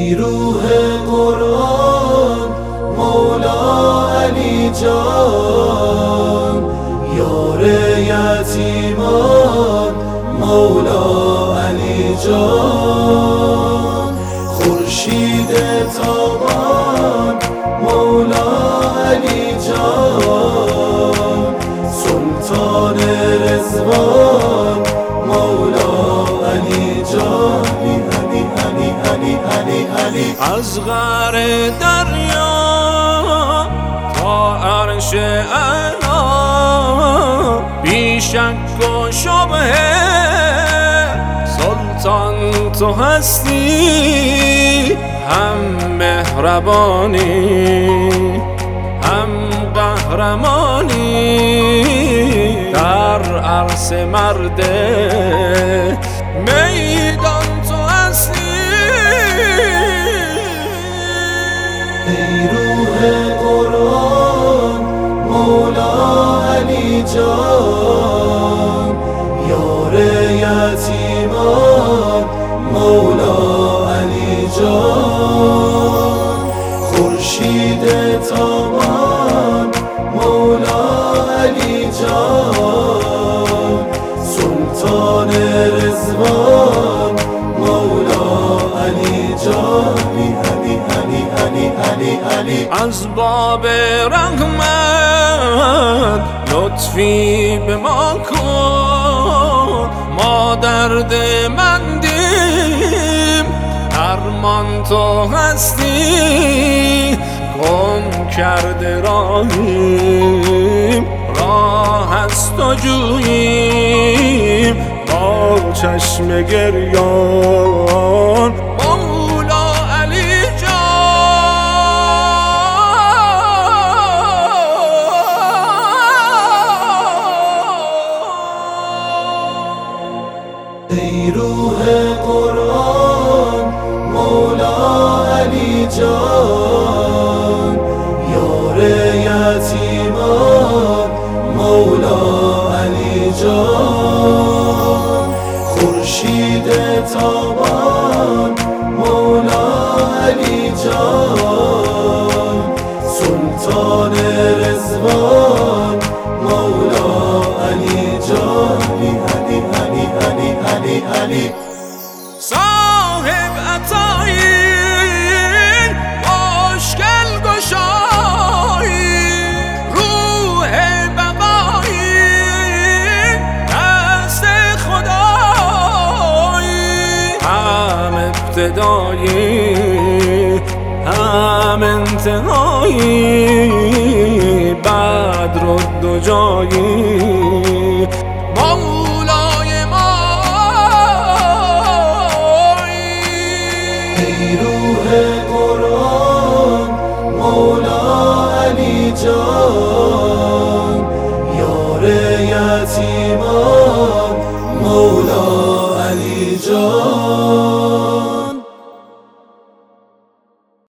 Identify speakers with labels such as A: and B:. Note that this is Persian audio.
A: ای روح قرآن مولا علی جان، یار یتیمان مولا علی جان، خورشید تابان مولا علی جان، سلطان رضوان مولا علی جان.
B: از غر دریا تا عرش اعلی بی شک و شبهه سلطان تو هستی، هم مهربانی هم قهرمانی، در عرص مرده میدان تو هستی.
A: ای روح قرآن مولا علی جان، یار یتیمان مولا علی جان، خورشید تابان مولا علی جان، سلطان رضوان مولا علی جان.
B: از باب رحمت لطفی به ما کن، ما درد مندیم درمان تو هستی، گم کرده راهیم راه است و جوییم با چشم گریان مولا علی
A: ای روح قرآن مولا علی جان، یار یتیمان مولا علی جان، خورشید تابان مولا علی جان، سلطان رضوان مولا علی جان.
B: صاحب عطایی مشکل گشایی، روح بقایی دست خدایی، هم ابتدایی هم انتهایی، بدر و دو جایی مولای ما.
A: ای روح قرآن مولا علی جان، یار یتیمان